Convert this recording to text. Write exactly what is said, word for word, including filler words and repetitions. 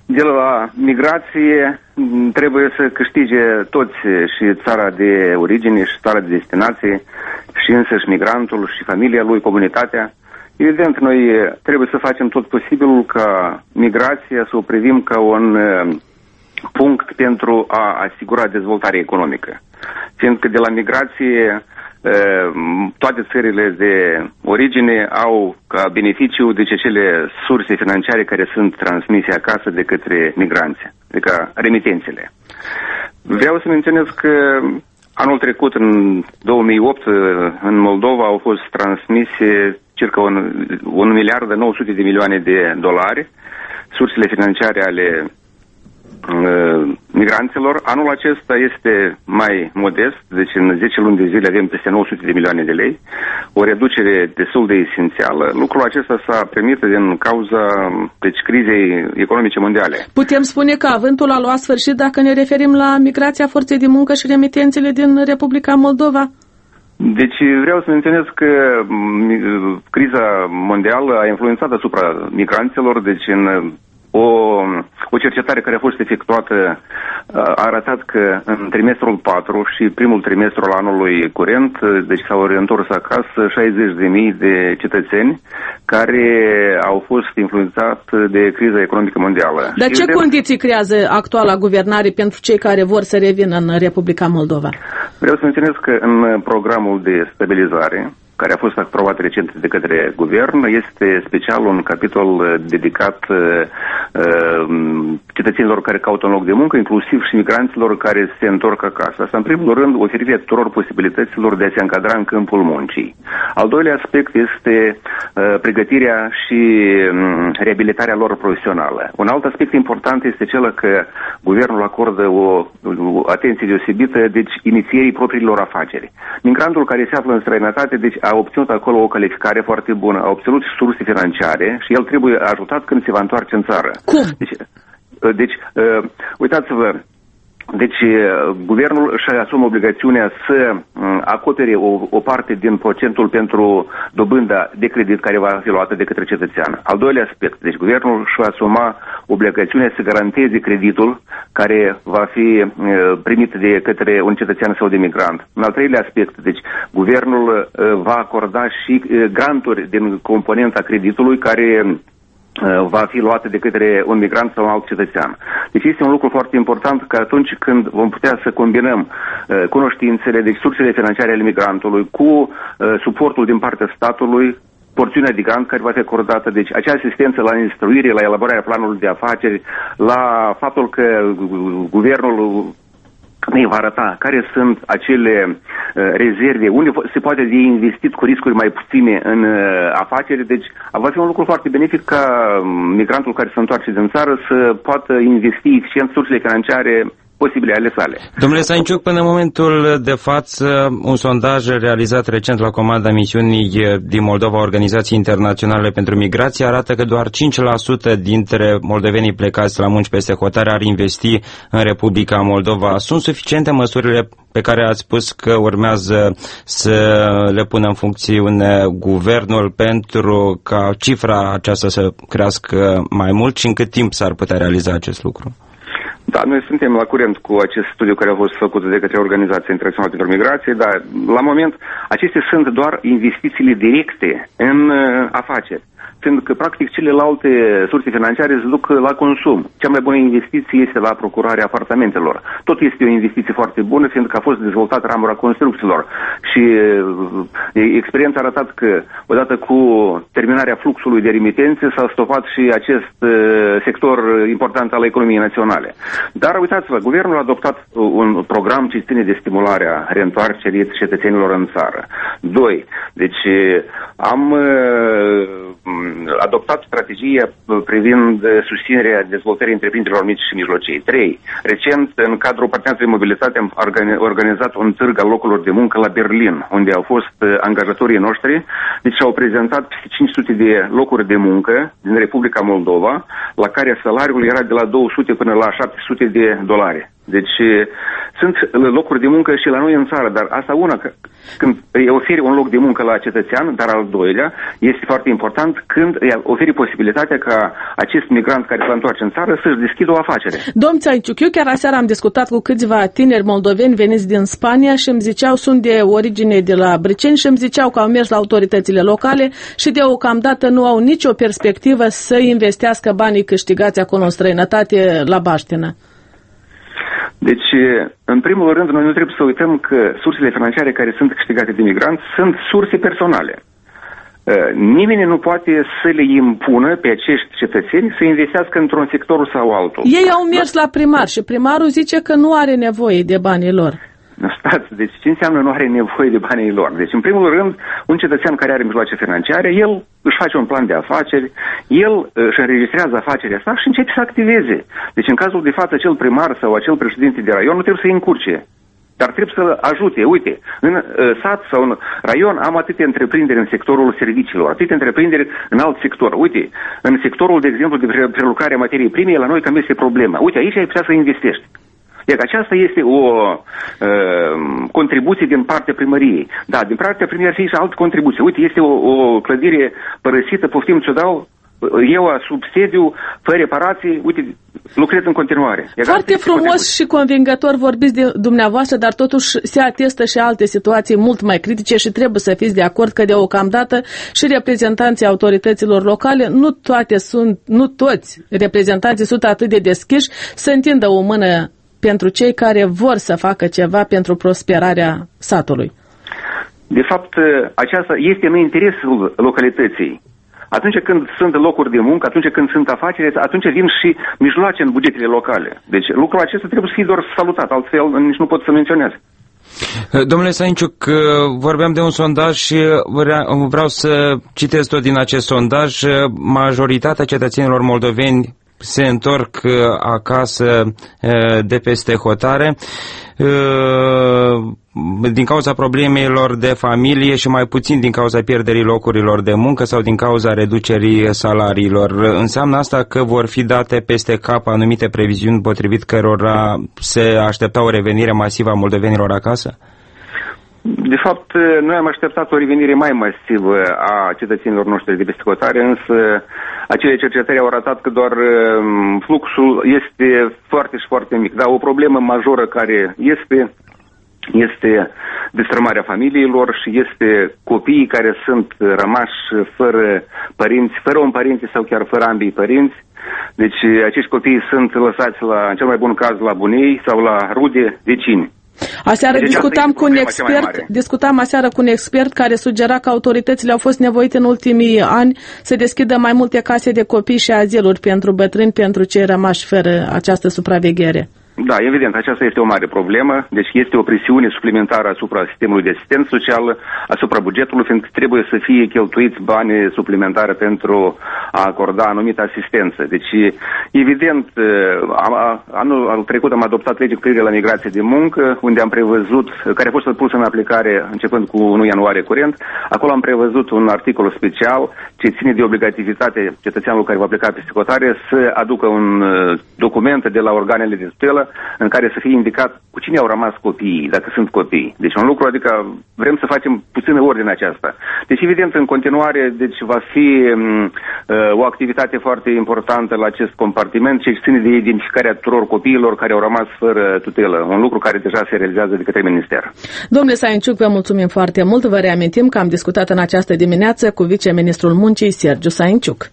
De la migrație trebuie să câștige toți, și țara de origine, și țara de destinație, și însăși migrantul, și familia lui, comunitatea. Evident, noi trebuie să facem tot posibilul ca migrația să o privim ca un punct pentru a asigura dezvoltarea economică. Fiindcă de la migrație toate țările de origine au ca beneficiu de cele surse financiare care sunt transmise acasă de către migranți, adică remitențele. Vreau să menționez că anul trecut, în două mii opt, în Moldova au fost transmise circa un, un miliard nouă sute de milioane de dolari, sursele financiare ale migranților. Anul acesta este mai modest, deci în zece luni de zile avem peste nouă sute de milioane de lei, o reducere destul de esențială. Lucrul acesta s-a primit din cauza deci, crizei economice mondiale. Putem spune că avântul a luat sfârșit dacă ne referim la migrația forței de muncă și remitențele din Republica Moldova? Deci vreau să menționez că criza mondială a influențat asupra migranților, deci în O, o cercetare care a fost efectuată a arătat că în trimestrul patru și primul trimestru al anului curent, deci s-au reîntors acasă șaizeci de mii de cetățeni care au fost influențați de criza economică mondială. Dar ce de... condiții creează actuala guvernare pentru cei care vor să revină în Republica Moldova? Vreau să menționez că în programul de stabilizare, care a fost aprobat recent de către guvern, este special un capitol dedicat uh, cetățenilor care caută un loc de muncă, inclusiv și migranților care se întorc acasă. Asta, în primul rând, oferirea tuturor posibilităților de a se încadra în câmpul muncii. Al doilea aspect este uh, pregătirea și um, reabilitarea lor profesională. Un alt aspect important este cel că guvernul acordă o, o atenție deosebită, deci, inițierii propriilor afaceri. Migrantul care se află în străinătate, deci, a obținut acolo o calificare foarte bună, a obținut surse financiare și el trebuie ajutat când se va întoarce în țară. Cum? Deci, deci uh, uitați-vă, deci guvernul își asumă obligațiunea să acopere o, o parte din procentul pentru dobânda de credit care va fi luată de către cetățean. Al doilea aspect, deci guvernul își va asuma obligațiunea să garanteze creditul care va fi primit de către un cetățean sau de migrant. În al treilea aspect, deci guvernul va acorda și granturi din componenta creditului care va fi luată de către un migrant sau un alt cetățean. Deci este un lucru foarte important că atunci când vom putea să combinăm uh, cunoștințele, deci sursele financiare ale migrantului cu uh, suportul din partea statului, porțiunea de grant care va fi acordată, deci acea asistență la instruire, la elaborarea planului de afaceri, la faptul că guvernul ne va arăta care sunt acele uh, rezerve, unde se poate de investit cu riscuri mai puține în uh, afaceri. Deci va fi un lucru foarte benefic ca migrantul care se întoarce din țară să poată investi eficient sursele financiare posibile ale sale. Domnule Sainciuc, până în momentul de față, un sondaj realizat recent la comanda misiunii din Moldova, Organizații Internaționale pentru Migrație, arată că doar cinci la sută dintre moldovenii plecați la munci peste hotare ar investi în Republica Moldova. Sunt suficiente măsurile pe care ați spus că urmează să le pună în funcțiune guvernul pentru ca cifra aceasta să crească mai mult și în cât timp s-ar putea realiza acest lucru? Da, noi suntem la curent cu acest studiu care a fost făcut de către Organizația Internațională pentru Migrație, dar la moment acestea sunt doar investițiile directe în uh, afaceri. Fiindcă, practic, celelalte surse financiare se duc la consum. Cea mai bună investiție este la procurarea apartamentelor. Tot este o investiție foarte bună, fiindcă a fost dezvoltată ramura construcțiilor. Și e, experiența a arătat că, odată cu terminarea fluxului de remitențe, s-a stopat și acest e, sector important al economiei naționale. Dar, uitați-vă, guvernul a adoptat un program ce ține de stimularea reîntoarcerii cetățenilor în țară. Doi, deci am adoptat strategia privind susținerea dezvoltării întreprinderilor mici și mijlocii. trei. Recent, în cadrul Parteneriatului de Mobilitate, am organizat un târg al locurilor de muncă la Berlin, unde au fost angajatorii noștri, deci au prezentat peste cinci sute de locuri de muncă din Republica Moldova, la care salariul era de la două sute până la șapte sute de dolari. Deci sunt locuri de muncă și la noi în țară, dar asta una, când îi oferi un loc de muncă la cetățean, dar al doilea, este foarte important când îi oferi posibilitatea ca acest migrant care se întoarce în țară să-și deschidă o afacere. Domn Țaiciuc, eu chiar aseară am discutat cu câțiva tineri moldoveni veniți din Spania și îmi ziceau, sunt de origine de la Briceni și îmi ziceau că au mers la autoritățile locale și deocamdată nu au nicio perspectivă să investească banii câștigați acolo în străinătate la baștină. Deci, în primul rând, noi nu trebuie să uităm că sursele financiare care sunt câștigate de migranți sunt surse personale. Nimeni nu poate să le impună pe acești cetățeni să investească într-un sector sau altul. Ei au mers la primar și primarul zice că nu are nevoie de banii lor. Stați, deci ce înseamnă nu are nevoie de banii lor? Deci, în primul rând, un cetățean care are mijloace financiare, el își face un plan de afaceri, el își înregistrează afacerea sa și începe să activeze. Deci, în cazul de față, acel primar sau acel președinte de raion nu trebuie să-i încurce, dar trebuie să-l ajute. Uite, în uh, sat sau în raion am atâtea întreprinderi în sectorul serviciilor, atâtea întreprinderi în alt sector. Uite, în sectorul, de exemplu, de prelucrare a materiei prime, la noi cam este problema. Uite, aici ai putea să investești. Iar aceasta este o uh, contribuție din partea primăriei. Da, din partea primăriei ar fi și altă contribuție. Uite, este o, o clădire părăsită, poftim ce dau, eu sub sediu, fără reparații, uite, lucrez în continuare. Iar foarte frumos și convingător vorbiți de dumneavoastră, dar totuși se atestă și alte situații mult mai critice și trebuie să fiți de acord că deocamdată și reprezentanții autorităților locale, nu toate sunt, nu toți reprezentanții sunt atât de deschiși să întindă o mână pentru cei care vor să facă ceva pentru prosperarea satului. De fapt, aceasta este în interesul localității. Atunci când sunt locuri de muncă, atunci când sunt afaceri, atunci vin și mijloace în bugetele locale. Deci lucrul acesta trebuie să fie doar salutat, altfel nici nu pot să menționez. Domnule Sainciuc, vorbeam de un sondaj și vreau să citesc tot din acest sondaj. Majoritatea cetățenilor moldoveni se întorc acasă de peste hotare din cauza problemelor de familie și mai puțin din cauza pierderii locurilor de muncă sau din cauza reducerii salariilor. Înseamnă asta că vor fi date peste cap anumite previziuni potrivit cărora se aștepta o revenire masivă a moldovenilor acasă? De fapt, noi am așteptat o revenire mai masivă a cetățenilor noștri de peste hotare, însă acele cercetări au arătat că doar fluxul este foarte și foarte mic. Dar o problemă majoră care este, este destrămarea familiilor și este copiii care sunt rămași fără părinți, fără un părinte sau chiar fără ambii părinți. Deci acești copii sunt lăsați, la, în cel mai bun caz, la bunei sau la rude vecini. Aseară deci discutam cu un expert, discutam aseară cu un expert care sugera că autoritățile au fost nevoite în ultimii ani să deschidă mai multe case de copii și aziluri pentru bătrâni, pentru cei rămași fără această supraveghere. Da, evident, aceasta este o mare problemă, deci este o presiune suplimentară asupra sistemului de asistență socială, asupra bugetului, fiindcă trebuie să fie cheltuiți bani suplimentare pentru a acorda anumită asistență. Deci, evident, anul, anul trecut am adoptat legea cu privire la migrație de muncă, unde am prevăzut, care a fost pusă în aplicare începând cu unu ianuarie curent, acolo am prevăzut un articol special ce ține de obligativitate cetățeanului care va pleca peste hotare să aducă un document de la organele de tutelă în care să fie indicat cu cine au rămas copiii, dacă sunt copii. Deci un lucru, adică vrem să facem puțină ordine aceasta. Deci evident, în continuare, deci va fi um, o activitate foarte importantă la acest compartiment ce ține de identificarea tuturor copiilor care au rămas fără tutelă. Un lucru care deja se realizează de către minister. Domnule Sainciuc, vă mulțumim foarte mult. Vă reamintim că am discutat în această dimineață cu viceministrul muncii, Sergiu Sainciuc.